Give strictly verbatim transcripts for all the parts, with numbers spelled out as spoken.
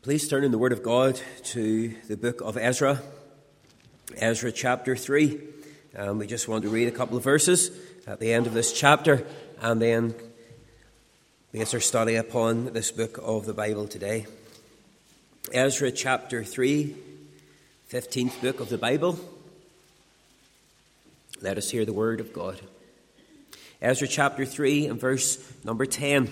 Please turn in the Word of God to the book of Ezra, Ezra chapter three. Um, we just want to read a couple of verses at the end of this chapter and then base our study upon this book of the Bible today. Ezra chapter three, fifteenth book of the Bible. Let us hear the Word of God. Ezra chapter three and verse number ten.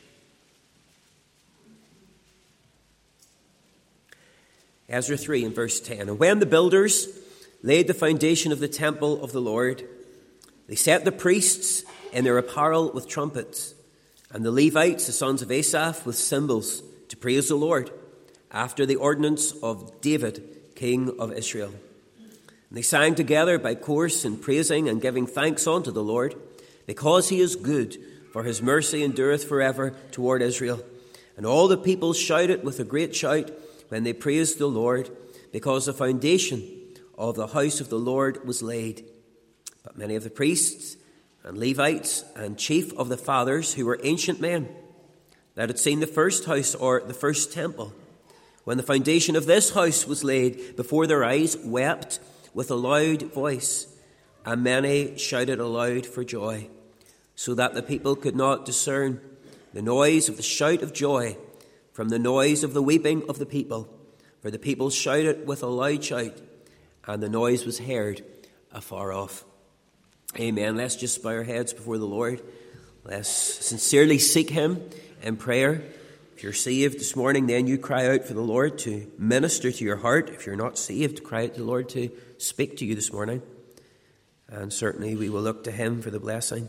Ezra three and verse ten. And when the builders laid the foundation of the temple of the Lord, they set the priests in their apparel with trumpets, and the Levites, the sons of Asaph, with cymbals, to praise the Lord, after the ordinance of David, king of Israel. And they sang together by course in praising and giving thanks unto the Lord, because he is good, for his mercy endureth forever toward Israel. And all the people shouted with a great shout when they praised the Lord, because the foundation of the house of the Lord was laid. But many of the priests and Levites and chief of the fathers, who were ancient men, that had seen the first house or the first temple, when the foundation of this house was laid before their eyes, wept with a loud voice, and many shouted aloud for joy, so that the people could not discern the noise of the shout of joy from the noise of the weeping of the people. For the people shouted with a loud shout, and the noise was heard afar off. Amen. Let's just bow our heads before the Lord. Let's sincerely seek him in prayer. If you're saved this morning, then you cry out for the Lord to minister to your heart. If you're not saved, cry out to the Lord to speak to you this morning. And certainly we will look to him for the blessing.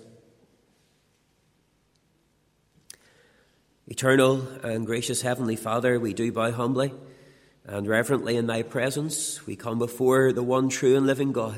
Eternal and gracious Heavenly Father, we do bow humbly and reverently in thy presence. We come before the one true and living God.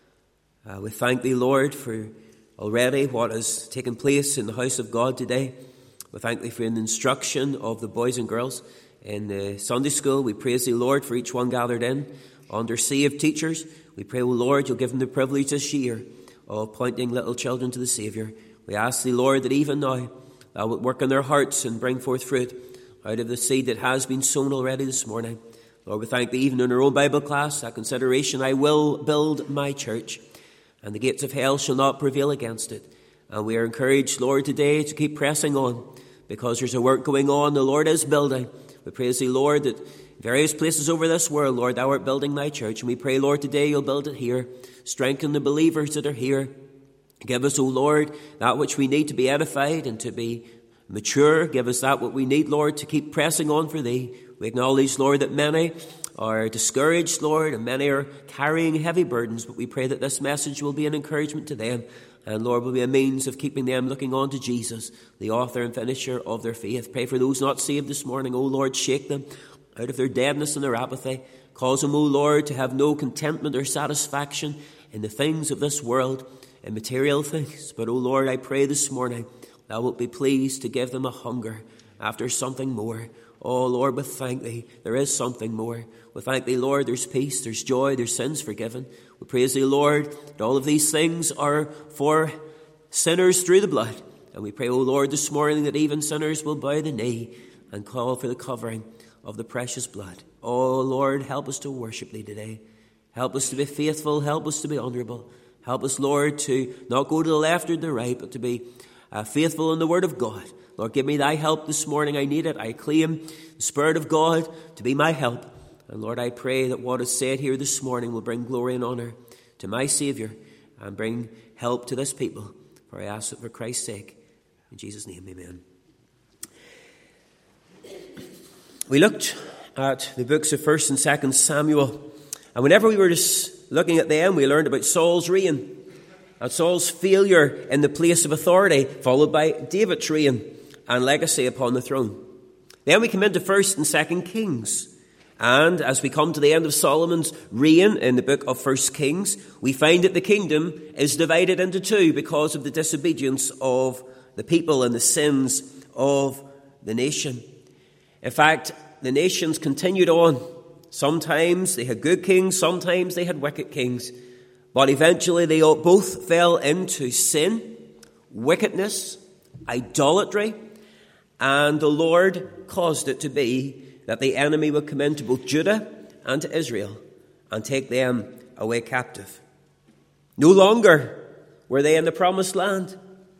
Uh, we thank thee, Lord, for already what has taken place in the house of God today. We thank thee for the instruction of the boys and girls in the Sunday school. We praise thee, Lord, for each one gathered in under saved teachers. We pray, O Lord, you'll give them the privilege this year of pointing little children to the Saviour. We ask thee, Lord, that even now thou wilt work in their hearts and bring forth fruit out of the seed that has been sown already this morning. Lord, we thank thee even in our own Bible class, that consideration, I will build my church, and the gates of hell shall not prevail against it. And we are encouraged, Lord, today to keep pressing on, because there's a work going on the Lord is building. We praise thee, Lord, that various places over this world, Lord, thou art building thy church. And we pray, Lord, today you'll build it here. Strengthen the believers that are here. Give us, O Lord, that which we need to be edified and to be mature. Give us that what we need, Lord, to keep pressing on for thee. We acknowledge, Lord, that many are discouraged, Lord, and many are carrying heavy burdens, but we pray that this message will be an encouragement to them, and, Lord, will be a means of keeping them looking on to Jesus, the author and finisher of their faith. Pray for those not saved this morning. O Lord, shake them out of their deadness and their apathy. Cause them, O Lord, to have no contentment or satisfaction in the things of this world, in material things. But, O Lord, I pray this morning thou wilt be pleased to give them a hunger after something more. Oh, Lord, we thank thee. There is something more. We thank thee, Lord, there's peace, there's joy, there's sins forgiven. We praise thee, Lord, that all of these things are for sinners through the blood. And we pray, O Lord, this morning that even sinners will bow the knee and call for the covering of the precious blood. Oh, Lord, help us to worship thee today. Help us to be faithful. Help us to be honourable. Help us, Lord, to not go to the left or the right, but to be uh, faithful in the word of God. Lord, give me thy help this morning. I need it. I claim the Spirit of God to be my help. And Lord, I pray that what is said here this morning will bring glory and honour to my Saviour and bring help to this people. For I ask it for Christ's sake. In Jesus' name, amen. We looked at the books of First and Second Samuel. And whenever we were just looking at them, we learned about Saul's reign and Saul's failure in the place of authority, followed by David's reign and legacy upon the throne. Then we come into First and Second Kings. And as we come to the end of Solomon's reign in the book of First Kings, we find that the kingdom is divided into two because of the disobedience of the people and the sins of the nation. In fact, the nations continued on. Sometimes they had good kings, sometimes they had wicked kings. But eventually they both fell into sin, wickedness, idolatry, and the Lord caused it to be that the enemy would come into both Judah and to Israel and take them away captive. No longer were they in the promised land.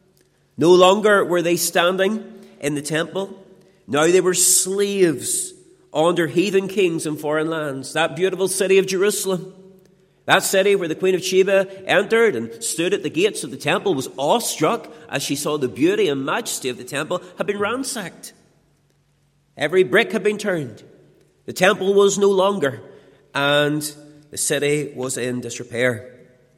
No longer were they standing in the temple. Now they were slaves under heathen kings in foreign lands. That beautiful city of Jerusalem, that city where the Queen of Sheba entered and stood at the gates of the temple, was awestruck as she saw the beauty and majesty of the temple, had been ransacked. Every brick had been turned. The temple was no longer, and the city was in disrepair.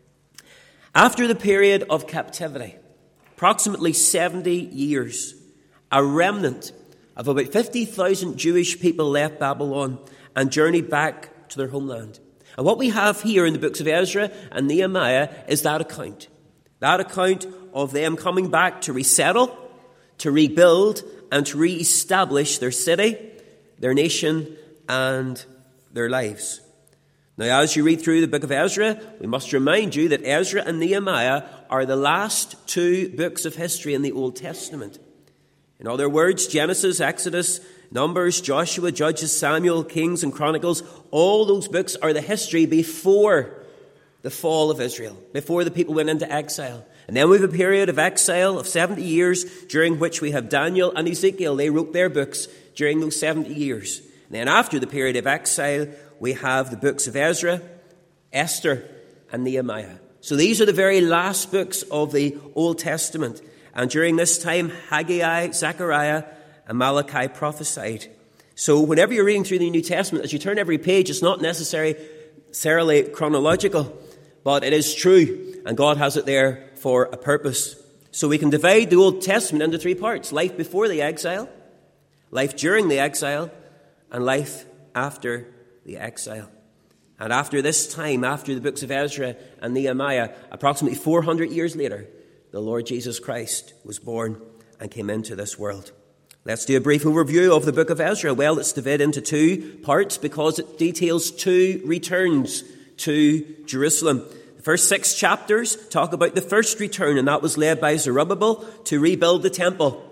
After the period of captivity, approximately seventy years, a remnant of about fifty thousand Jewish people left Babylon and journeyed back to their homeland. And what we have here in the books of Ezra and Nehemiah is that account. That account of them coming back to resettle, to rebuild, and to re-establish their city, their nation, and their lives. Now, as you read through the book of Ezra, we must remind you that Ezra and Nehemiah are the last two books of history in the Old Testament. In other words, Genesis, Exodus, Numbers, Joshua, Judges, Samuel, Kings, and Chronicles, all those books are the history before the fall of Israel, before the people went into exile. And then we have a period of exile of seventy years, during which we have Daniel and Ezekiel. They wrote their books during those seventy years. And then after the period of exile, we have the books of Ezra, Esther, and Nehemiah. So these are the very last books of the Old Testament. And during this time, Haggai, Zechariah, and Malachi prophesied. So whenever you're reading through the New Testament, as you turn every page, it's not necessarily chronological, but it is true, and God has it there for a purpose. So we can divide the Old Testament into three parts: life before the exile, life during the exile, and life after the exile. And after this time, after the books of Ezra and Nehemiah, approximately four hundred years later, the Lord Jesus Christ was born and came into this world. Let's do a brief overview of the book of Ezra. Well, it's divided into two parts because it details two returns to Jerusalem. The first six chapters talk about the first return, and that was led by Zerubbabel to rebuild the temple.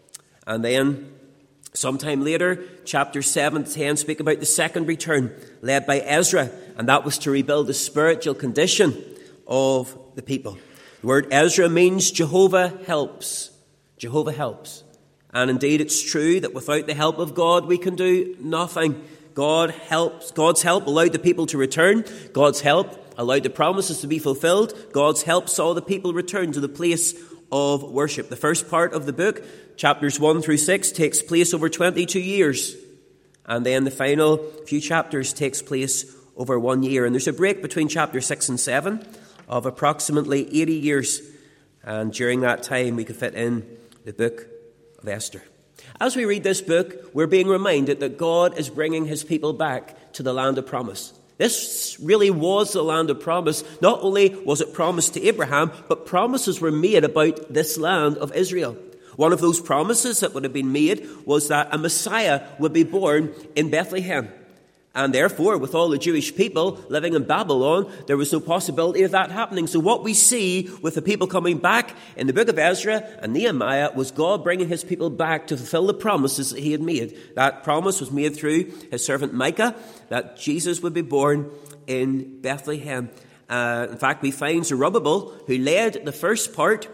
And then sometime later, chapters seven to ten speak about the second return, led by Ezra, and that was to rebuild the spiritual condition of the people. The word Ezra means Jehovah helps. Jehovah helps. And indeed, it's true that without the help of God, we can do nothing. God helps. God's help allowed the people to return. God's help allowed the promises to be fulfilled. God's help saw the people return to the place of worship. The first part of the book, chapters one through six, takes place over twenty-two years. And then the final few chapters takes place over one year. And there's a break between chapter six and seven of approximately eighty years. And during that time, we could fit in the book of Esther. As we read this book, we're being reminded that God is bringing his people back to the land of promise. This really was the land of promise. Not only was it promised to Abraham, but promises were made about this land of Israel. One of those promises that would have been made was that a Messiah would be born in Bethlehem. And therefore, with all the Jewish people living in Babylon, there was no possibility of that happening. So what we see with the people coming back in the book of Ezra and Nehemiah was God bringing his people back to fulfill the promises that he had made. That promise was made through his servant Micah, that Jesus would be born in Bethlehem. Uh, in fact, we find Zerubbabel, who led the first part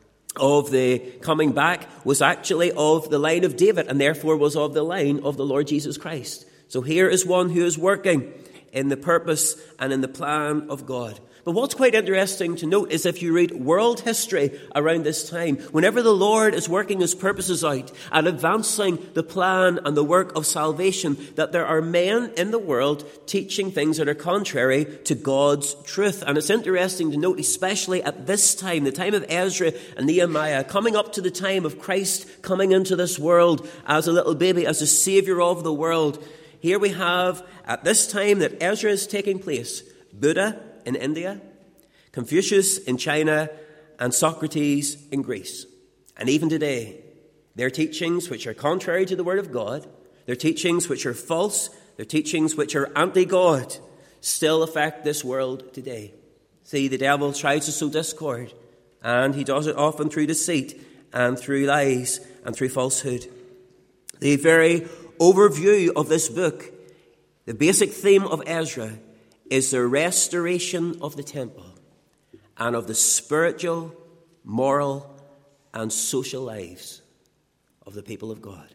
of the coming back, was actually of the line of David, and therefore was of the line of the Lord Jesus Christ. So here is one who is working in the purpose and in the plan of God. But what's quite interesting to note is if you read world history around this time, whenever the Lord is working his purposes out and advancing the plan and the work of salvation, that there are men in the world teaching things that are contrary to God's truth. And it's interesting to note, especially at this time, the time of Ezra and Nehemiah, coming up to the time of Christ coming into this world as a little baby, as a savior of the world. Here we have, at this time that Ezra is taking place, Buddha in India, Confucius in China, and Socrates in Greece. And even today, their teachings which are contrary to the word of God, their teachings which are false, their teachings which are anti-God, still affect this world today. See, the devil tries to sow discord, and he does it often through deceit and through lies and through falsehood. The very overview of this book, the basic theme of Ezra is the restoration of the temple and of the spiritual, moral, and social lives of the people of God.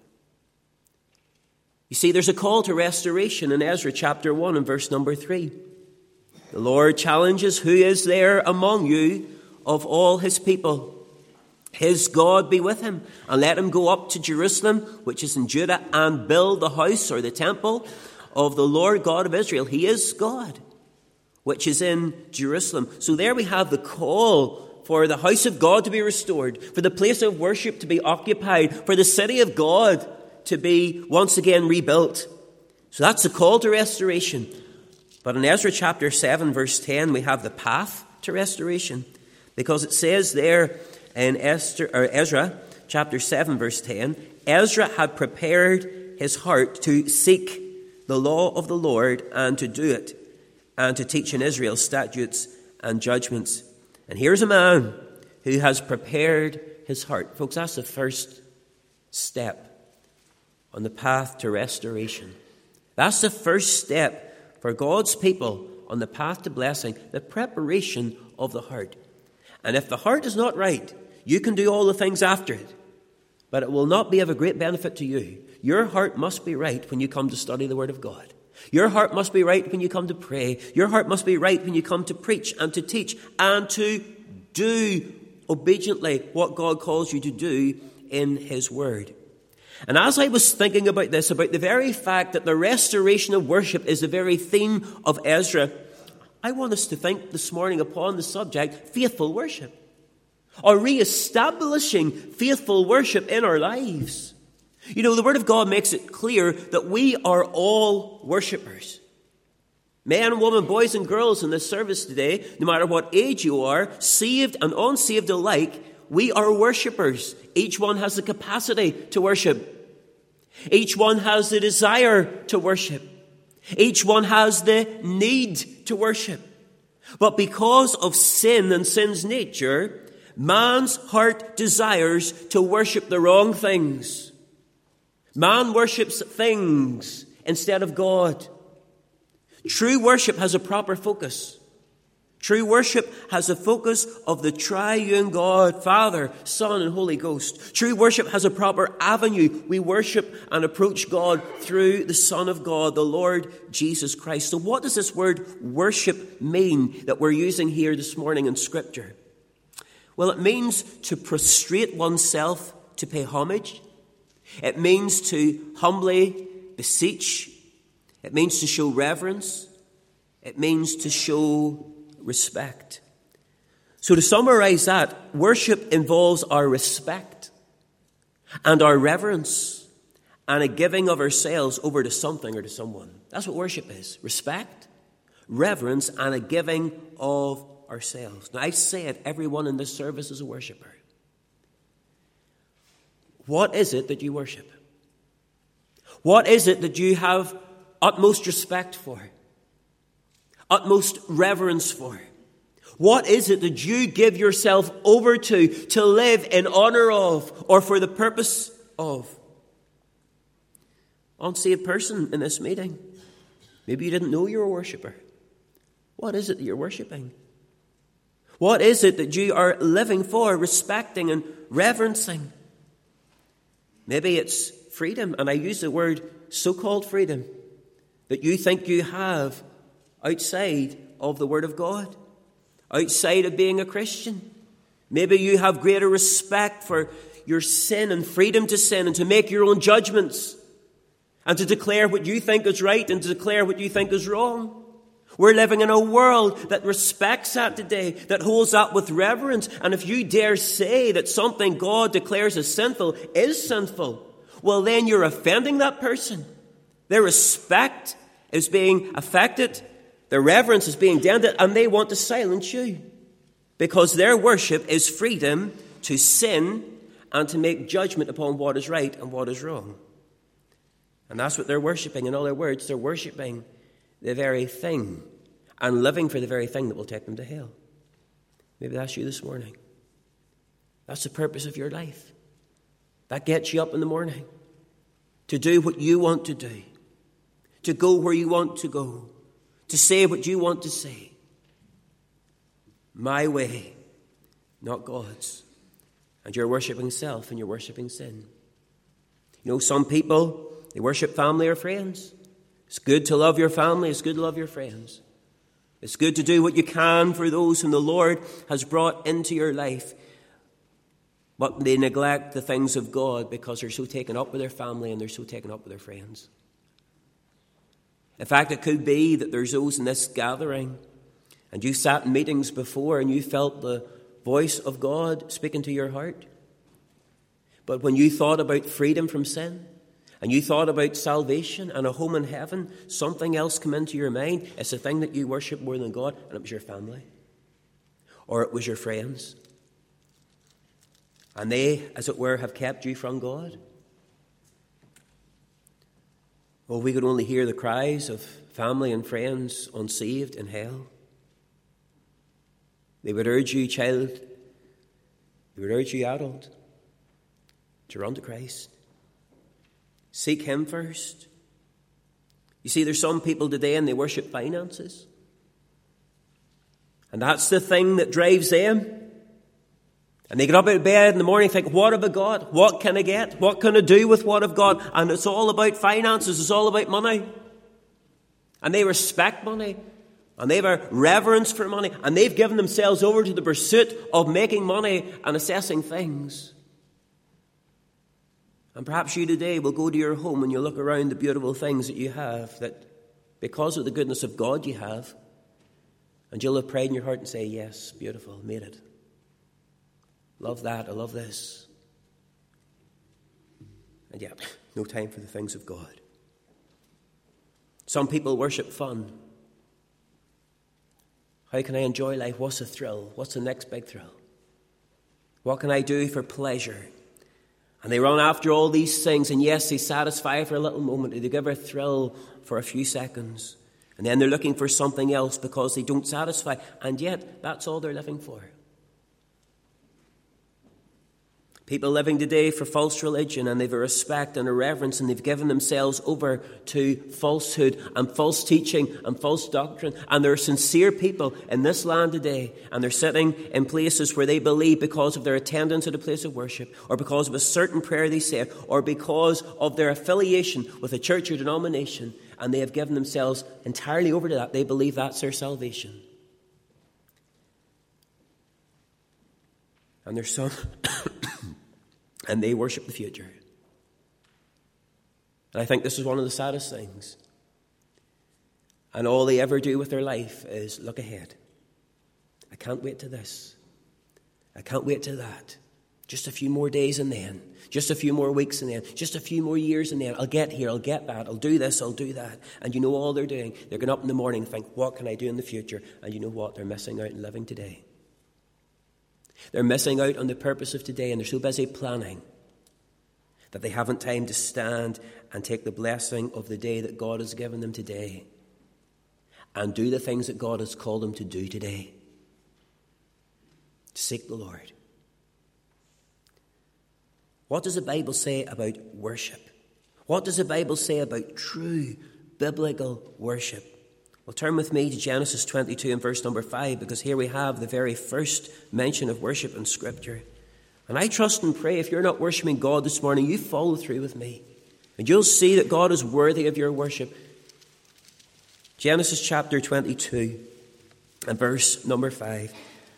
You see, there's a call to restoration in Ezra chapter one and verse number three. The Lord challenges, who is there among you of all his people? His God be with him, and let him go up to Jerusalem, which is in Judah, and build the house or the temple of the Lord God of Israel. He is God, which is in Jerusalem. So there we have the call for the house of God to be restored, for the place of worship to be occupied, for the city of God to be once again rebuilt. So that's the call to restoration. But in Ezra chapter seven, verse ten, we have the path to restoration, because it says there in Esther, or Ezra chapter seven, verse ten, Ezra had prepared his heart to seek the law of the Lord and to do it, and to teach in Israel statutes and judgments. And here's a man who has prepared his heart. Folks, that's the first step on the path to restoration. That's the first step for God's people on the path to blessing, the preparation of the heart. And if the heart is not right, you can do all the things after it, but it will not be of a great benefit to you. Your heart must be right when you come to study the Word of God. Your heart must be right when you come to pray. Your heart must be right when you come to preach and to teach and to do obediently what God calls you to do in His Word. And as I was thinking about this, about the very fact that the restoration of worship is the very theme of Ezra, I want us to think this morning upon the subject, faithful worship, or re-establishing faithful worship in our lives. You know, the Word of God makes it clear that we are all worshippers. Men, women, boys and girls in this service today, no matter what age you are, saved and unsaved alike, we are worshippers. Each one has the capacity to worship. Each one has the desire to worship. Each one has the need to worship. But because of sin and sin's nature, man's heart desires to worship the wrong things. Man worships things instead of God. True worship has a proper focus. True worship has a focus of the triune God, Father, Son, and Holy Ghost. True worship has a proper avenue. We worship and approach God through the Son of God, the Lord Jesus Christ. So what does this word worship mean that we're using here this morning in Scripture? Well, it means to prostrate oneself to pay homage. It means to humbly beseech. It means to show reverence. It means to show respect. So to summarize that, worship involves our respect and our reverence and a giving of ourselves over to something or to someone. That's what worship is. Respect, reverence, and a giving of ourselves. Now, I said everyone in this service is a worshiper. What is it that you worship? What is it that you have utmost respect for? Utmost reverence for? What is it that you give yourself over to, to live in honor of, or for the purpose of? Unsaved person in this meeting, maybe you didn't know you were a worshiper. What is it that you're worshiping? What is it that you are living for, respecting and reverencing? Maybe it's freedom, and I use the word so-called freedom, that you think you have outside of the Word of God, outside of being a Christian. Maybe you have greater respect for your sin and freedom to sin and to make your own judgments and to declare what you think is right and to declare what you think is wrong. We're living in a world that respects that today, that holds that with reverence. And if you dare say that something God declares as sinful is sinful, well, then you're offending that person. Their respect is being affected. Their reverence is being dented, and they want to silence you because their worship is freedom to sin and to make judgment upon what is right and what is wrong. And that's what they're worshipping. In other words, they're worshipping the very thing and living for the very thing that will take them to hell. Maybe that's you this morning. That's the purpose of your life. That gets you up in the morning to do what you want to do, to go where you want to go, to say what you want to say. My way, not God's. And you're worshipping self and you're worshipping sin. You know, some people, they worship family or friends. It's good to love your family. It's good to love your friends. It's good to do what you can for those whom the Lord has brought into your life. But they neglect the things of God because they're so taken up with their family and they're so taken up with their friends. In fact, it could be that there's those in this gathering and you sat in meetings before and you felt the voice of God speaking to your heart. But when you thought about freedom from sin and you thought about salvation and a home in heaven, something else came into your mind. It's the thing that you worship more than God, and it was your family. Or it was your friends. And they, as it were, have kept you from God. Oh, we could only hear the cries of family and friends unsaved in hell. They would urge you, child, they would urge you, adult, to run to Christ. Seek Him first. You see, there's some people today and they worship finances. And that's the thing that drives them. And they get up out of bed in the morning and think, what have I got? What can I get? What can I do with what I've got? And it's all about finances. It's all about money. And they respect money. And they have a reverence for money. And they've given themselves over to the pursuit of making money and assessing things. And perhaps you today will go to your home and you'll look around the beautiful things that you have, that because of the goodness of God you have, and you'll have pride in your heart and say, yes, beautiful, made it. Love that, I love this. And yet, no time for the things of God. Some people worship fun. How can I enjoy life? What's the thrill? What's the next big thrill? What can I do for pleasure? And they run after all these things, and yes, they satisfy for a little moment. They give a thrill for a few seconds. And then they're looking for something else because they don't satisfy. And yet, that's all they're living for. People living today for false religion, and they've a respect and a reverence, and they've given themselves over to falsehood and false teaching and false doctrine. And there are sincere people in this land today, and they're sitting in places where they believe because of their attendance at a place of worship, or because of a certain prayer they said, or because of their affiliation with a church or denomination, and they have given themselves entirely over to that. They believe that's their salvation. And there's some... and they worship the future. And I think this is one of the saddest things. And all they ever do with their life is look ahead. I can't wait to this. I can't wait to that. Just a few more days and then. Just a few more weeks and then. Just a few more years and then. I'll get here, I'll get that, I'll do this, I'll do that. And you know all they're doing? They're going up in the morning and think, what can I do in the future? And you know what? They're missing out on living today. They're missing out on the purpose of today, and they're so busy planning that they haven't time to stand and take the blessing of the day that God has given them today and do the things that God has called them to do today. Seek the Lord. What does the Bible say about worship? What does the Bible say about true biblical worship? Well, turn with me to Genesis twenty-two and verse number five, because here we have the very first mention of worship in Scripture. And I trust and pray if you're not worshiping God this morning, you follow through with me. And you'll see that God is worthy of your worship. Genesis chapter twenty-two and verse number five.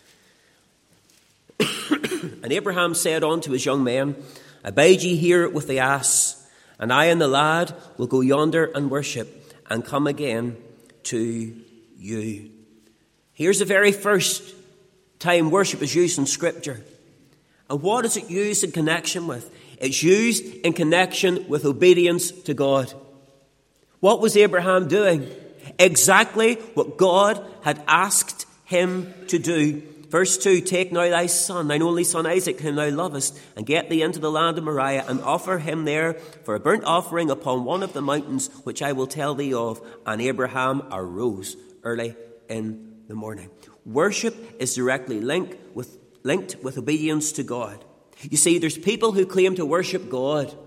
And Abraham said unto his young men, Abide ye here with the ass, and I and the lad will go yonder and worship, and come again to you. Here's the very first time worship is used in Scripture. And what is it used in connection with? It's used in connection with obedience to God. What was Abraham doing? Exactly what God had asked him to do. Verse two, Take now thy son, thine only son Isaac, whom thou lovest, and get thee into the land of Moriah, and offer him there for a burnt offering upon one of the mountains which I will tell thee of. And Abraham arose early in the morning. Worship is directly linked with, linked with obedience to God. You see, there's people who claim to worship God,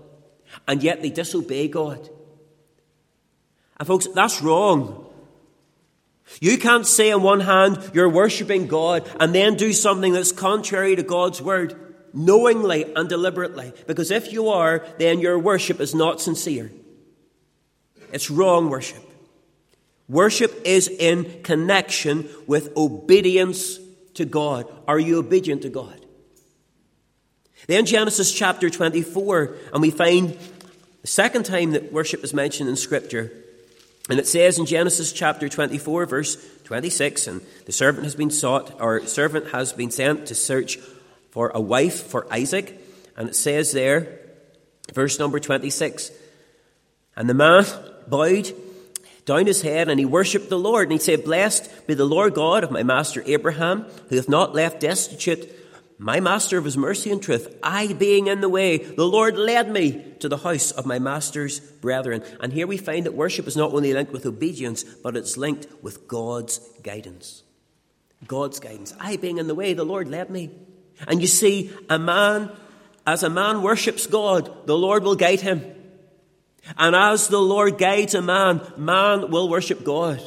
and yet they disobey God. And folks, that's wrong. You can't say on one hand you're worshipping God and then do something that's contrary to God's word, knowingly and deliberately. Because if you are, then your worship is not sincere. It's wrong worship. Worship is in connection with obedience to God. Are you obedient to God? Then Genesis chapter twenty-four, and we find the second time that worship is mentioned in Scripture. And it says in Genesis chapter twenty-four, verse twenty-six, and the servant has been sought, or servant has been sent to search for a wife for Isaac. And it says there, verse number twenty-six, and the man bowed down his head and he worshipped the Lord. And he said, blessed be the Lord God of my master Abraham, who hath not left destitute my master of his mercy and truth. I being in the way, the Lord led me to the house of my master's brethren. And here we find that worship is not only linked with obedience, but it's linked with God's guidance. God's guidance. I being in the way, the Lord led me. And you see, a man, as a man worships God, the Lord will guide him. And as the Lord guides a man, man will worship God.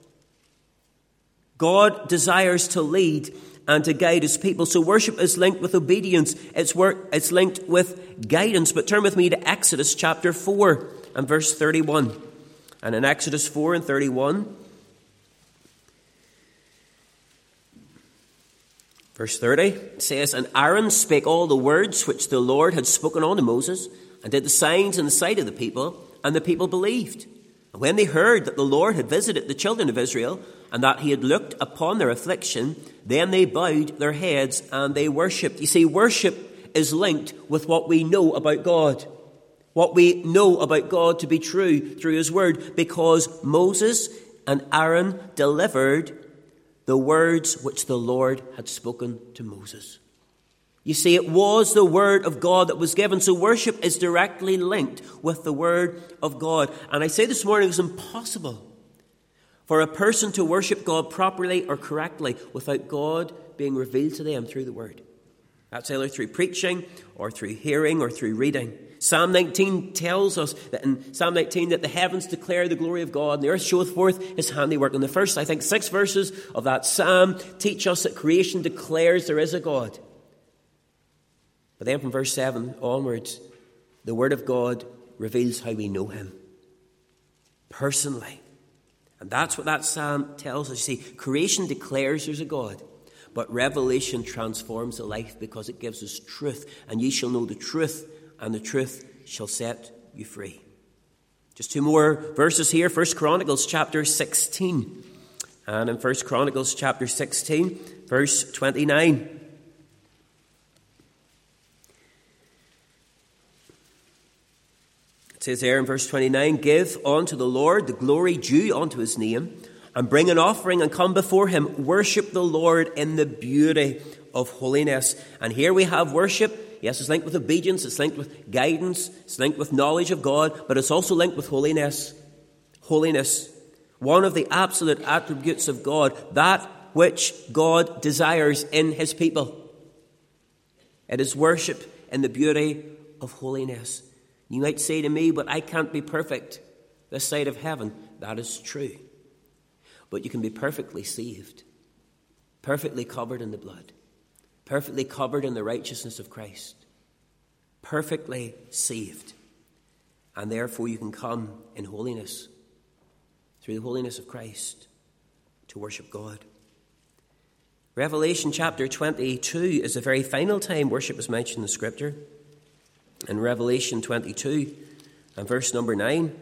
God desires to lead and to guide his people. So worship is linked with obedience. It's work, it's linked with guidance. But turn with me to Exodus chapter four and verse thirty-one. And in Exodus four and thirty-one, verse thirty, it says, and Aaron spake all the words which the Lord had spoken unto Moses, and did the signs in the sight of the people, and the people believed. And when they heard that the Lord had visited the children of Israel, and that he had looked upon their affliction, then they bowed their heads and they worshipped. You see, worship is linked with what we know about God. What we know about God to be true through his word, because Moses and Aaron delivered the words which the Lord had spoken to Moses. You see, it was the word of God that was given. So worship is directly linked with the word of God. And I say this morning, it's impossible for a person to worship God properly or correctly without God being revealed to them through the word. That's either through preaching or through hearing or through reading. Psalm nineteen tells us that in Psalm nineteen that the heavens declare the glory of God and the earth showeth forth his handiwork. And the first, I think, six verses of that psalm teach us that creation declares there is a God. But then from verse seven onwards, the word of God reveals how we know him personally. And that's what that psalm tells us. You see, creation declares there's a God, but revelation transforms the life because it gives us truth. And ye shall know the truth, and the truth shall set you free. Just two more verses here. First Chronicles chapter sixteen. And in First Chronicles chapter sixteen, verse twenty-nine. It says there in verse twenty-nine, give unto the Lord the glory due unto his name, and bring an offering and come before him. Worship the Lord in the beauty of holiness. And here we have worship. Yes, it's linked with obedience, it's linked with guidance, it's linked with knowledge of God, but it's also linked with holiness. Holiness, one of the absolute attributes of God, that which God desires in his people. It is worship in the beauty of holiness. You might say to me, but I can't be perfect this side of heaven. That is true. But you can be perfectly saved, perfectly covered in the blood, perfectly covered in the righteousness of Christ, perfectly saved. And therefore you can come in holiness, through the holiness of Christ, to worship God. Revelation chapter twenty-two is the very final time worship is mentioned in Scripture. In Revelation twenty-two and verse number nine,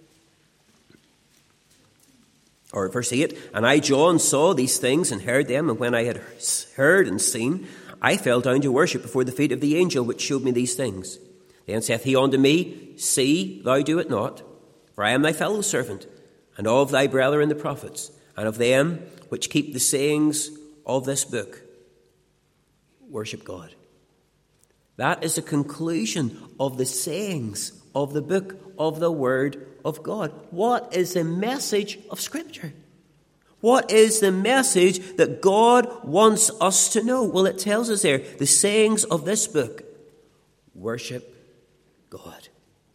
or verse eight, and I, John, saw these things and heard them, and when I had heard and seen, I fell down to worship before the feet of the angel which showed me these things. Then saith he unto me, see, thou do it not, for I am thy fellow servant, and of thy brethren the prophets, and of them which keep the sayings of this book. Worship God. That is the conclusion of the sayings of the book of the Word of God. What is the message of Scripture? What is the message that God wants us to know? Well, it tells us there, the sayings of this book. Worship God.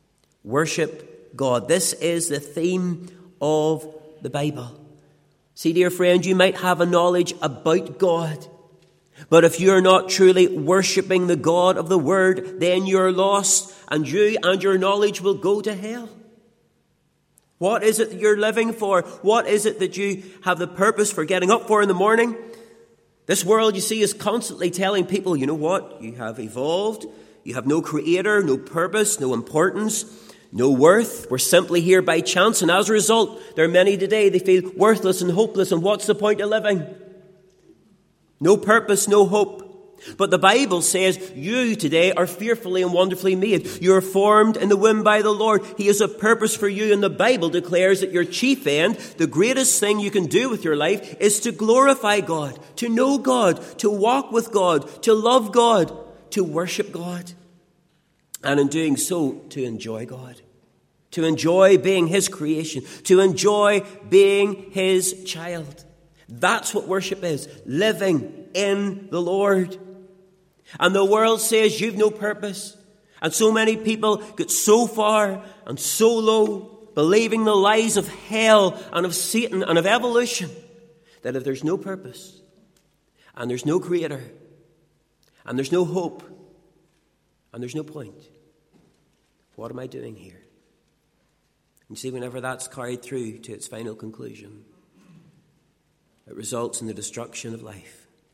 worship God. This is the theme of the Bible. See, dear friend, you might have a knowledge about God, but if you're not truly worshipping the God of the Word, then you're lost, and you and your knowledge will go to hell. What is it that you're living for? What is it that you have the purpose for getting up for in the morning? This world, you see, is constantly telling people, you know what? You have evolved. You have no creator, no purpose, no importance, no worth. We're simply here by chance. And as a result, there are many today, they feel worthless and hopeless. And what's the point of living? No purpose, no hope. But the Bible says you today are fearfully and wonderfully made. You are formed in the womb by the Lord. He has a purpose for you. And the Bible declares that your chief end, the greatest thing you can do with your life, is to glorify God, to know God, to walk with God, to love God, to worship God. And in doing so, to enjoy God, to enjoy being His creation, to enjoy being His child. That's what worship is, living in the Lord. And the world says you've no purpose. And so many people get so far and so low, believing the lies of hell and of Satan and of evolution, that if there's no purpose, and there's no creator, and there's no hope, and there's no point, what am I doing here? You see, whenever that's carried through to its final conclusion, it results in the destruction of life.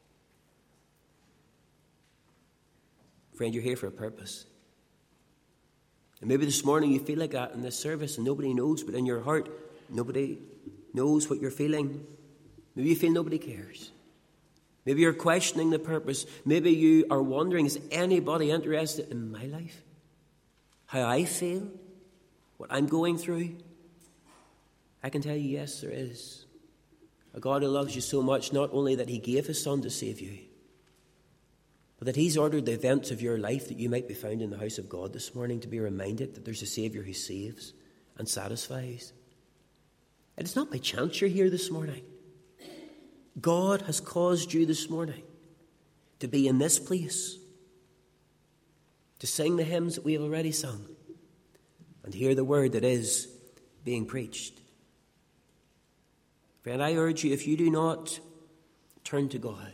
Friend, you're here for a purpose. And maybe this morning you feel like that in this service and nobody knows, but in your heart, nobody knows what you're feeling. Maybe you feel nobody cares. Maybe you're questioning the purpose. Maybe you are wondering, is anybody interested in my life? How I feel? What I'm going through? I can tell you, yes, there is. A God who loves you so much, not only that He gave His Son to save you, but that He's ordered the events of your life that you might be found in the house of God this morning to be reminded that there's a Saviour who saves and satisfies. And it's not by chance you're here this morning. God has caused you this morning to be in this place, to sing the hymns that we have already sung, and hear the word that is being preached. Friend, I urge you, if you do not turn to God,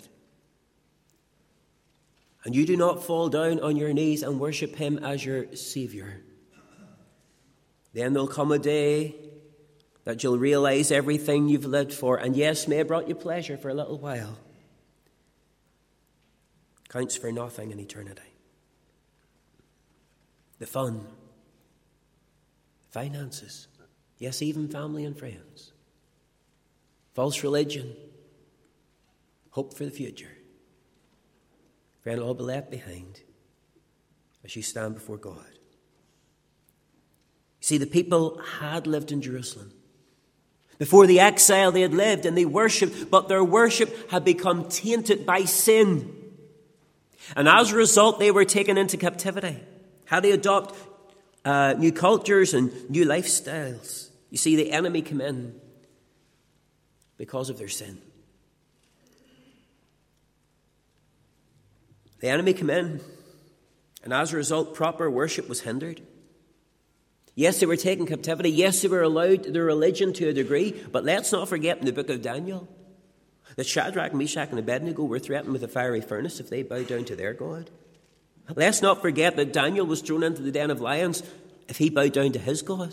and you do not fall down on your knees and worship Him as your Saviour, then there'll come a day that you'll realize everything you've lived for, and yes, may have brought you pleasure for a little while, counts for nothing in eternity. The fun, finances, yes, even family and friends, false religion, hope for the future, friend, all be left behind as you stand before God. You see, the people had lived in Jerusalem. Before the exile, they had lived and they worshipped, but their worship had become tainted by sin. And as a result, they were taken into captivity. Had they adopt uh, new cultures and new lifestyles? You see, the enemy came in because of their sin. The enemy came in, and as a result, proper worship was hindered. Yes, they were taken captivity. Yes, they were allowed their religion to a degree. But let's not forget in the book of Daniel that Shadrach, Meshach, and Abednego were threatened with a fiery furnace if they bowed down to their God. Let's not forget that Daniel was thrown into the den of lions if he bowed down to his God.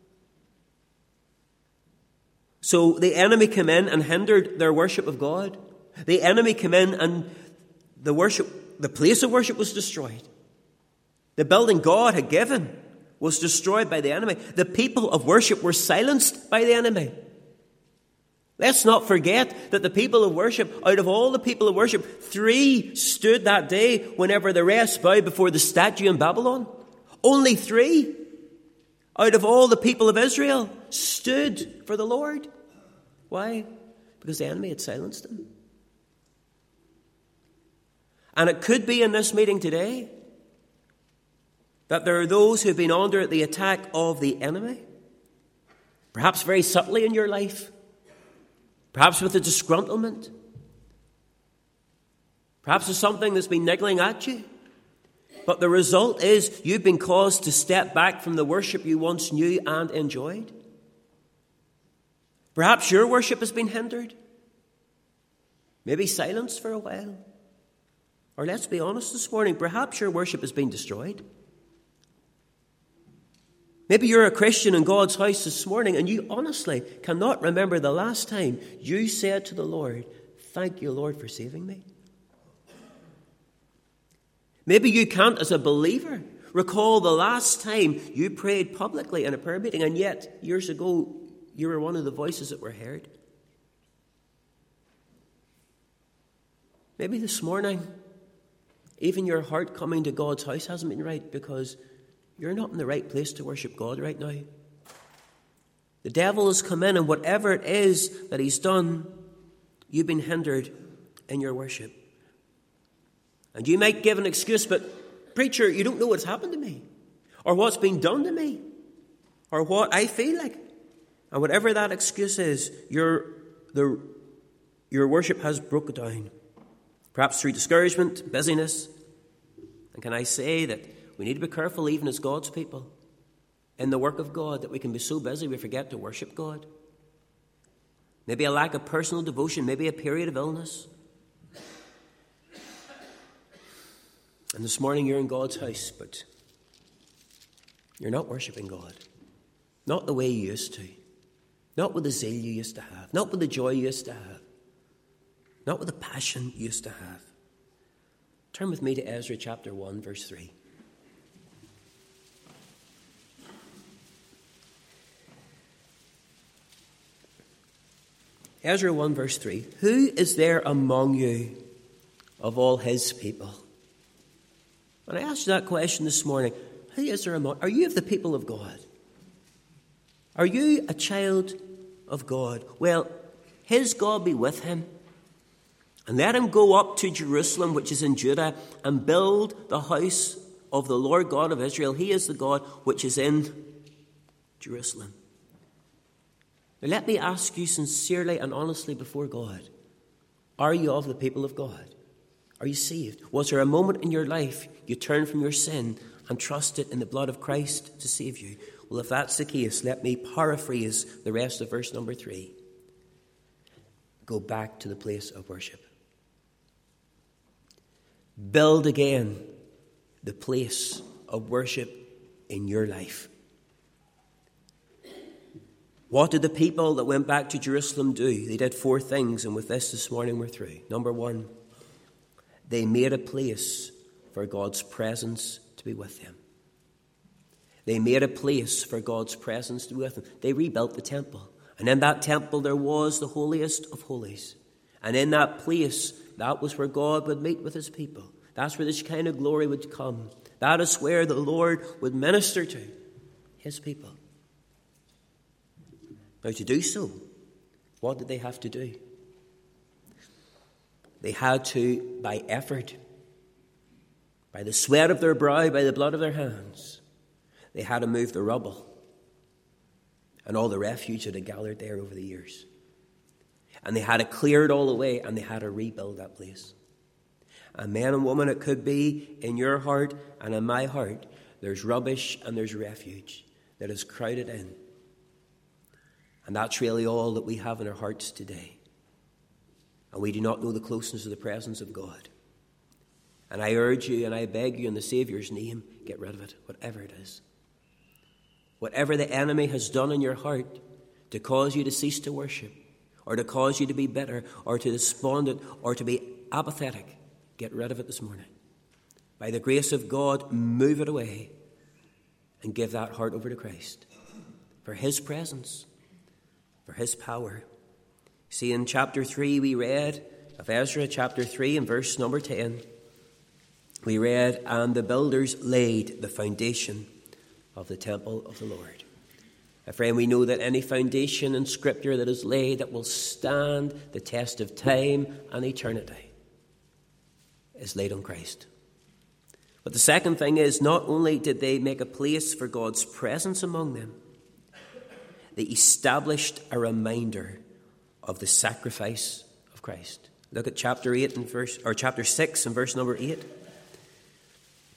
So the enemy came in and hindered their worship of God. The enemy came in and the worship, the place of worship was destroyed. The building God had given was destroyed by the enemy. The people of worship were silenced by the enemy. Let's not forget that the people of worship, out of all the people of worship, three stood that day whenever the rest bowed before the statue in Babylon. Only three out of all the people of Israel stood for the Lord. Why? Because the enemy had silenced them. And it could be in this meeting today that there are those who have been under the attack of the enemy, perhaps very subtly in your life, perhaps with a disgruntlement, perhaps with something that's been niggling at you. But the result is you've been caused to step back from the worship you once knew and enjoyed. Perhaps your worship has been hindered. Maybe silenced for a while. Or let's be honest this morning, perhaps your worship has been destroyed. Maybe you're a Christian in God's house this morning and you honestly cannot remember the last time you said to the Lord, "Thank you, Lord, for saving me." Maybe you can't, as a believer, recall the last time you prayed publicly in a prayer meeting, and yet years ago you were one of the voices that were heard. Maybe this morning, even your heart coming to God's house hasn't been right because you're not in the right place to worship God right now. The devil has come in, and whatever it is that he's done, you've been hindered in your worship. And you might give an excuse, but preacher, you don't know what's happened to me, or what's been done to me, or what I feel like. And whatever that excuse is, your, the, your worship has broken down. Perhaps through discouragement, busyness. And can I say that we need to be careful, even as God's people, in the work of God, that we can be so busy we forget to worship God. Maybe a lack of personal devotion, maybe a period of illness. And this morning you're in God's house, but you're not worshipping God. Not the way you used to. Not with the zeal you used to have. Not with the joy you used to have. Not with the passion you used to have. Turn with me to Ezra chapter one, verse three. Ezra one, verse three. Who is there among you of all his people? And I asked you that question this morning. Who is there among? Are you of the people of God? Are you a child of God? Well, his God be with him. And let him go up to Jerusalem, which is in Judah, and build the house of the Lord God of Israel. He is the God which is in Jerusalem. Now let me ask you sincerely and honestly before God, are you of the people of God? Are you saved? Was there a moment in your life you turned from your sin and trusted in the blood of Christ to save you? Well, if that's the case, let me paraphrase the rest of verse number three. Go back to the place of worship. Build again the place of worship in your life. What did the people that went back to Jerusalem do? They did four things, and with this this morning we're through. Number one, they made a place for God's presence to be with them. They made a place for God's presence to be with them. They rebuilt the temple. And in that temple there was the holiest of holies. And in that place, that was where God would meet with his people. That's where this kind of glory would come. That is where the Lord would minister to his people. Now, to do so, what did they have to do? They had to, by effort, by the sweat of their brow, by the blood of their hands, they had to move the rubble and all the refuge that had gathered there over the years. And they had to clear it all away, and they had to rebuild that place. And men and women, it could be in your heart and in my heart, there's rubbish and there's refuge that is crowded in. And that's really all that we have in our hearts today. And we do not know the closeness of the presence of God. And I urge you and I beg you in the Saviour's name, get rid of it, whatever it is. Whatever the enemy has done in your heart to cause you to cease to worship, or to cause you to be bitter, or to despondent, or to be apathetic, get rid of it this morning. By the grace of God, move it away and give that heart over to Christ for his presence, for his power. See, in chapter three we read of Ezra, chapter three and verse number ten, we read, and the builders laid the foundation of the temple of the Lord. My friend, we know that any foundation in Scripture that is laid that will stand the test of time and eternity is laid on Christ. But the second thing is, not only did they make a place for God's presence among them, they established a reminder of the sacrifice of Christ. Look at chapter eight and verse, or chapter six and verse number eight.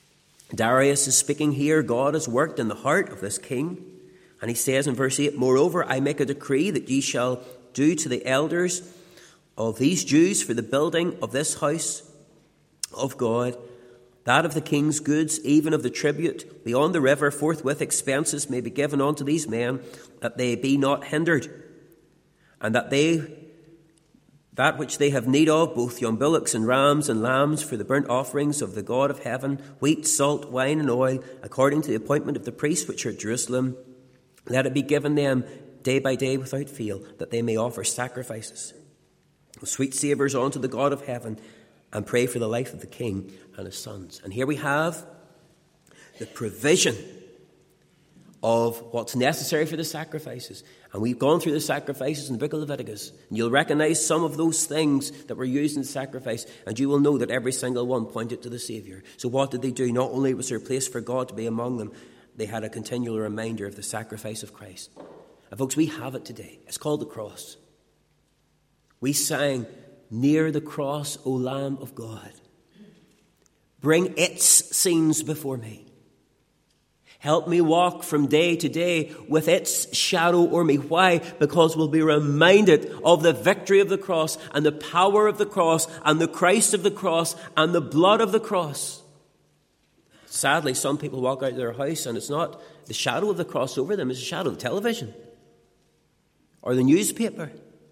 Darius is speaking here. God has worked in the heart of this king. And he says in verse eight, "Moreover, I make a decree that ye shall do to the elders of these Jews for the building of this house of God, that of the king's goods, even of the tribute beyond the river, forthwith expenses may be given unto these men, that they be not hindered, and that they that which they have need of, both young bullocks and rams and lambs, for the burnt offerings of the God of heaven, wheat, salt, wine, and oil, according to the appointment of the priests which are at Jerusalem, let it be given them day by day without fail, that they may offer sacrifices, sweet savours unto the God of heaven, and pray for the life of the king and his sons." And here we have the provision of what's necessary for the sacrifices. And we've gone through the sacrifices in the book of Leviticus. And you'll recognize some of those things that were used in the sacrifice. And you will know that every single one pointed to the Saviour. So what did they do? Not only was there a place for God to be among them, they had a continual reminder of the sacrifice of Christ. And folks, we have it today. It's called the cross. We sang, "Near the cross, O Lamb of God, bring its scenes before me. Help me walk from day to day with its shadow o'er me." Why? Because we'll be reminded of the victory of the cross and the power of the cross and the Christ of the cross and the blood of the cross. Sadly, some people walk out of their house and it's not the shadow of the cross over them, it's the shadow of the television or the newspaper.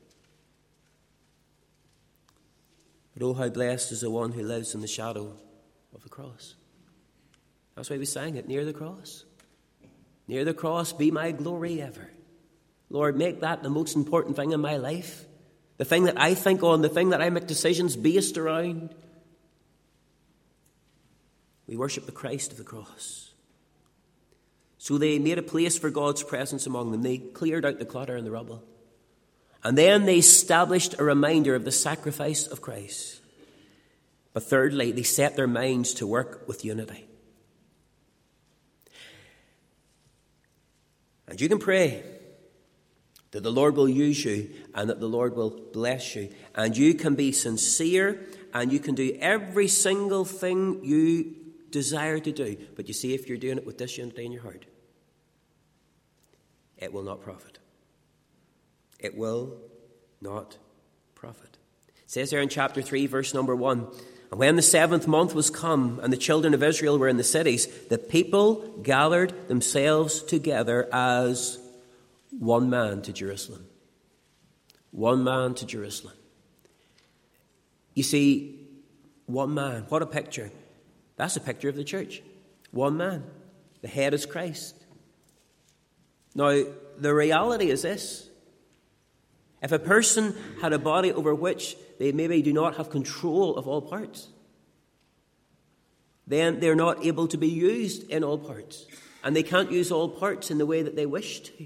But oh, how blessed is the one who lives in the shadow of the cross. That's why we sang it, "Near the cross. Near the cross, be my glory ever." Lord, make that the most important thing in my life. The thing that I think on, the thing that I make decisions based around. We worship the Christ of the cross. So they made a place for God's presence among them. They cleared out the clutter and the rubble. And then they established a reminder of the sacrifice of Christ. But thirdly, they set their minds to work with unity. And you can pray that the Lord will use you and that the Lord will bless you. And you can be sincere and you can do every single thing you desire to do. But you see, if you're doing it with disunity in your heart, it will not profit. It will not profit. It says there in chapter three, verse number one, "And when the seventh month was come, and the children of Israel were in the cities, the people gathered themselves together as one man to Jerusalem." One man to Jerusalem. You see, one man, what a picture. That's a picture of the church. One man. The head is Christ. Now, the reality is this. If a person had a body over which they maybe do not have control of all parts, then they're not able to be used in all parts. And they can't use all parts in the way that they wish to.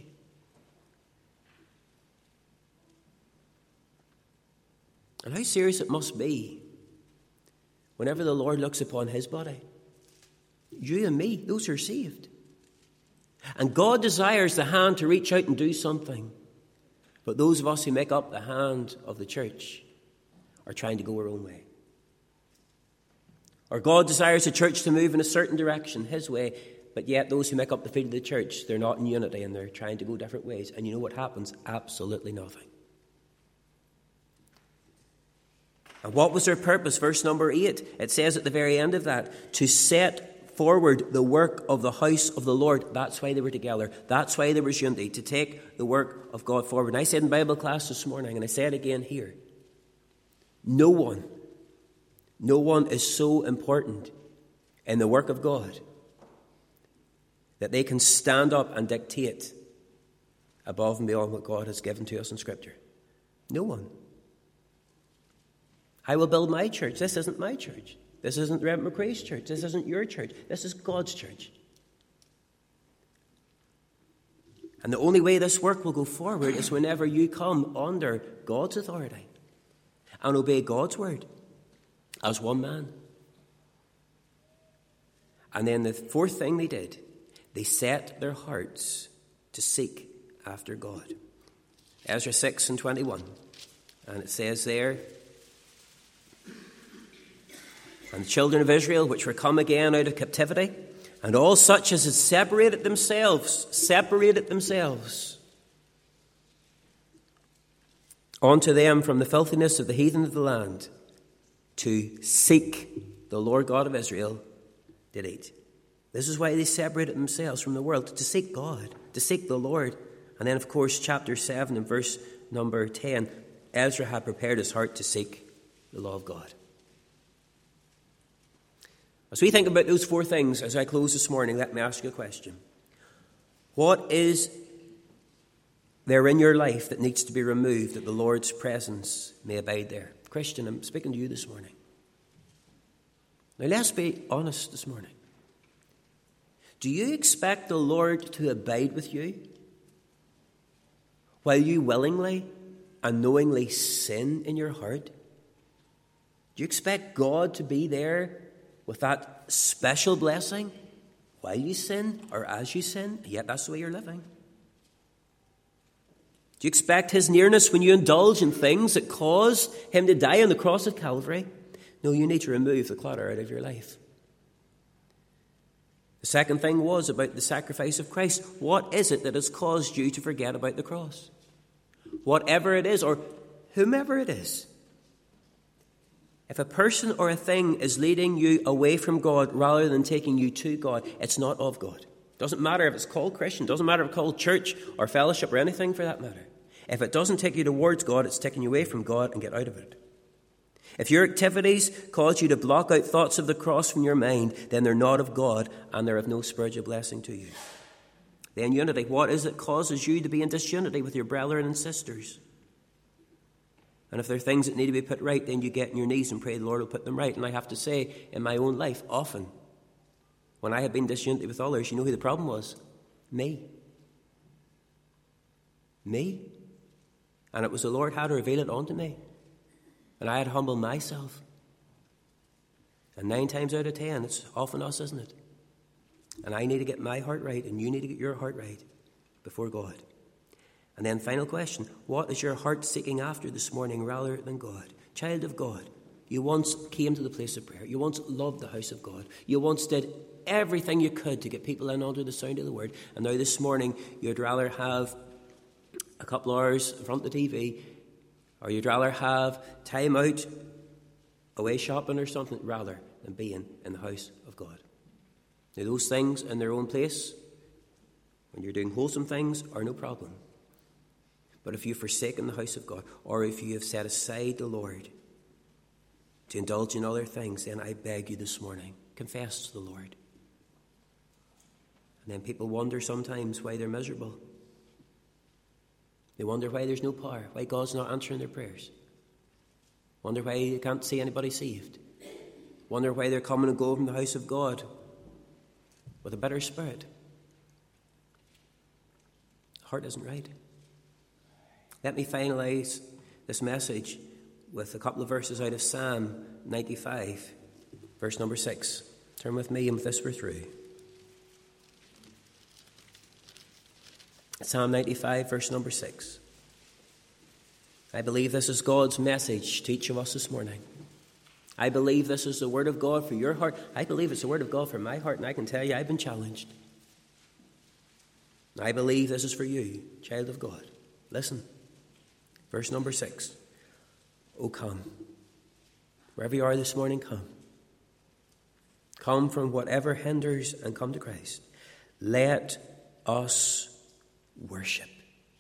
And how serious it must be whenever the Lord looks upon his body. You and me, those who are saved. And God desires the hand to reach out and do something. But those of us who make up the hand of the church are trying to go our own way. Or God desires the church to move in a certain direction, his way, but yet those who make up the feet of the church, they're not in unity and they're trying to go different ways. And you know what happens? Absolutely nothing. And what was their purpose? Verse number eight, it says at the very end of that, to set forward the work of the house of the Lord. That's why they were together. That's why there was unity, to take the work of God forward. And I said in Bible class this morning, and I say it again here, no one, no one is so important in the work of God that they can stand up and dictate above and beyond what God has given to us in Scripture. No one. I will build my church. This isn't my church. This isn't Rent McCrae's church. This isn't your church. This is God's church. And the only way this work will go forward is whenever you come under God's authority and obey God's word as one man. And then the fourth thing they did, they set their hearts to seek after God. Ezra six and twenty-one. And it says there, and the children of Israel, which were come again out of captivity, and all such as had separated themselves, separated themselves unto them from the filthiness of the heathen of the land, to seek the Lord God of Israel, did eat. This is why they separated themselves from the world, to seek God, to seek the Lord. And then, of course, chapter seven and verse number ten, Ezra had prepared his heart to seek the law of God. As we think about those four things, as I close this morning, let me ask you a question. What is there in your life that needs to be removed that the Lord's presence may abide there? Christian, I'm speaking to you this morning. Now, let's be honest this morning. Do you expect the Lord to abide with you while you willingly and knowingly sin in your heart? Do you expect God to be there with that special blessing while you sin or as you sin, yet that's the way you're living? Do you expect his nearness when you indulge in things that cause him to die on the cross of Calvary? No, you need to remove the clutter out of your life. The second thing was about the sacrifice of Christ. What is it that has caused you to forget about the cross? Whatever it is, or whomever it is. If a person or a thing is leading you away from God rather than taking you to God, it's not of God. It doesn't matter if it's called Christian, it doesn't matter if it's called church or fellowship or anything for that matter. If it doesn't take you towards God, it's taking you away from God, and get out of it. If your activities cause you to block out thoughts of the cross from your mind, then they're not of God and they're of no spiritual blessing to you. Then unity. What is it that causes you to be in disunity with your brethren and sisters? And if there are things that need to be put right, then you get on your knees and pray the Lord will put them right. And I have to say, in my own life, often, when I have been disunity with others, you know who the problem was? Me. Me. And it was the Lord had to reveal it unto me. And I had to humble myself. And nine times out of ten, it's often us, isn't it? And I need to get my heart right, and you need to get your heart right before God. And then final question, what is your heart seeking after this morning rather than God? Child of God, you once came to the place of prayer. You once loved the house of God. You once did everything you could to get people in under the sound of the word. And now this morning, you'd rather have a couple of hours in front of the T V, or you'd rather have time out away shopping or something, rather than being in the house of God. Now, those things in their own place, when you're doing wholesome things, are no problem. But if you've forsaken the house of God, or if you have set aside the Lord to indulge in other things, then I beg you this morning, confess to the Lord. And then people wonder sometimes why they're miserable. They wonder why there's no power, why God's not answering their prayers. Wonder why they can't see anybody saved. Wonder why they're coming and going from the house of God with a bitter spirit. The heart isn't right. Let me finalise this message with a couple of verses out of Psalm ninety-five, verse number six. Turn with me and with this we're through. Psalm ninety-five, verse number six. I believe this is God's message to each of us this morning. I believe this is the word of God for your heart. I believe it's the word of God for my heart, and I can tell you I've been challenged. I believe this is for you, child of God. Listen, verse number six. Oh, come. Wherever you are this morning, come. Come from whatever hinders and come to Christ. Let us worship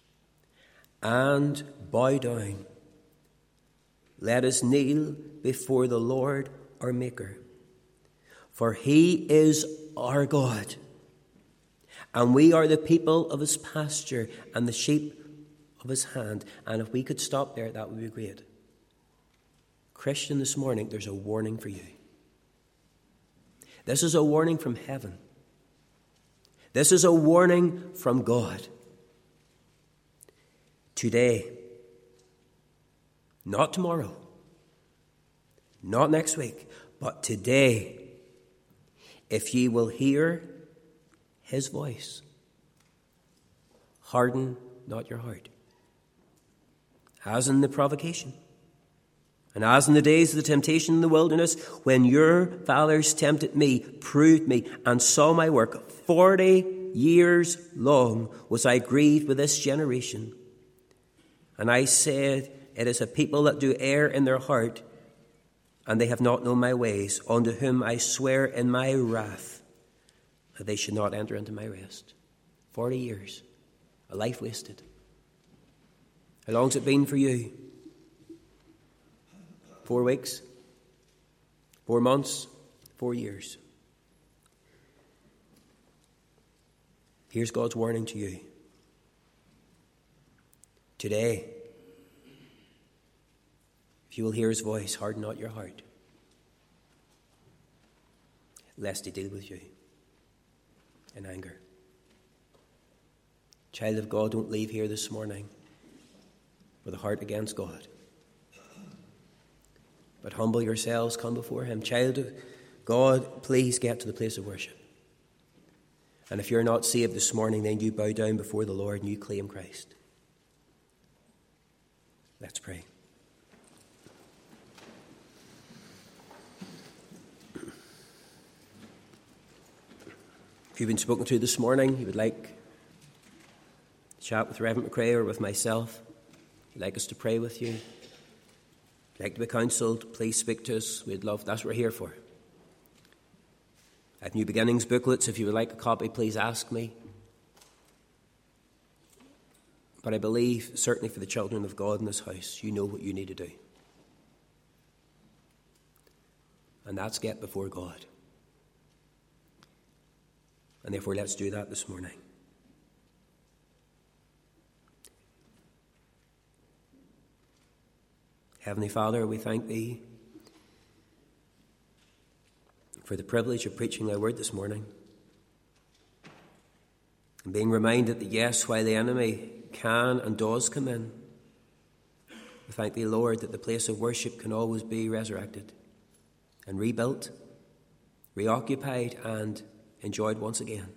and bow down. Let us kneel before the Lord our Maker. For he is our God, and we are the people of his pasture and the sheep of his hand. And if we could stop there, that would be great. Christian, this morning, there's a warning for you. This is a warning from heaven. This is a warning from God. Today, not tomorrow, not next week, but today, if ye will hear his voice, harden not your heart, as in the provocation, And as in the days of the temptation in the wilderness, when your fathers tempted me, proved me, and saw my work, forty years long was I grieved with this generation. And I said, it is a people that do err in their heart, and they have not known my ways, unto whom I swear in my wrath that they should not enter into my rest. Forty years, a life wasted. How long's it been for you? Four weeks? Four months? Four years? Here's God's warning to you. Today, if you will hear his voice, harden not your heart, lest he deal with you in anger. Child of God, don't leave here this morning with a heart against God, but humble yourselves, come before him. Child of God, please get to the place of worship. And if you're not saved this morning, then you bow down before the Lord and you claim Christ. Let's pray. If you've been spoken to this morning, you would like to chat with Reverend McRae or with myself, you'd like us to pray with you, you'd like to be counselled, please speak to us. We'd love, that's what we're here for. I have New Beginnings booklets. If you would like a copy, please ask me. But I believe, certainly for the children of God in this house, you know what you need to do. And that's get before God. And therefore, let's do that this morning. Heavenly Father, we thank thee for the privilege of preaching thy word this morning. And being reminded that, yes, while the enemy can and does come in, we thank thee, Lord, that the place of worship can always be resurrected and rebuilt, reoccupied, and enjoyed once again.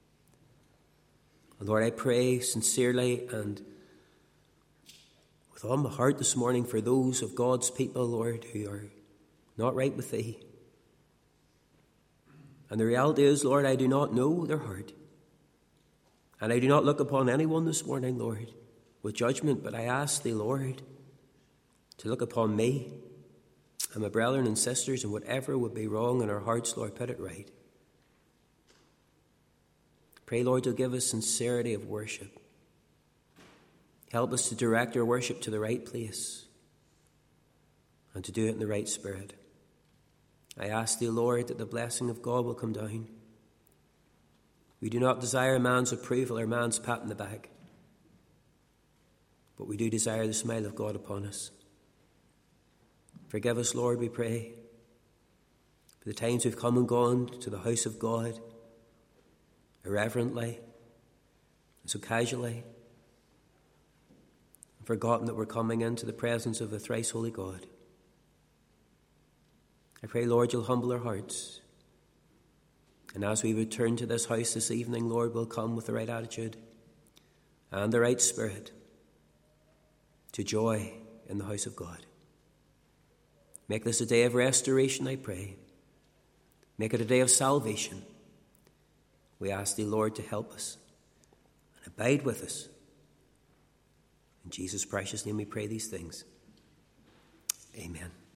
And Lord, I pray sincerely and with all my heart this morning for those of God's people, Lord, who are not right with thee. And the reality is, Lord, I do not know their heart. And I do not look upon anyone this morning, Lord, with judgment, but I ask thee, Lord, to look upon me and my brethren and sisters, and whatever would be wrong in our hearts, Lord, put it right. Pray, Lord, to give us sincerity of worship. Help us to direct our worship to the right place and to do it in the right spirit. I ask thee, Lord, that the blessing of God will come down. We do not desire man's approval or man's pat in the back, but we do desire the smile of God upon us. Forgive us, Lord, we pray, for the times we've come and gone to the house of God irreverently, and so casually, and forgotten that we're coming into the presence of the thrice holy God. I pray, Lord, you'll humble our hearts. And as we return to this house this evening, Lord, we'll come with the right attitude and the right spirit to joy in the house of God. Make this a day of restoration, I pray. Make it a day of salvation. We ask thee, Lord, to help us and abide with us. In Jesus' precious name we pray these things. Amen.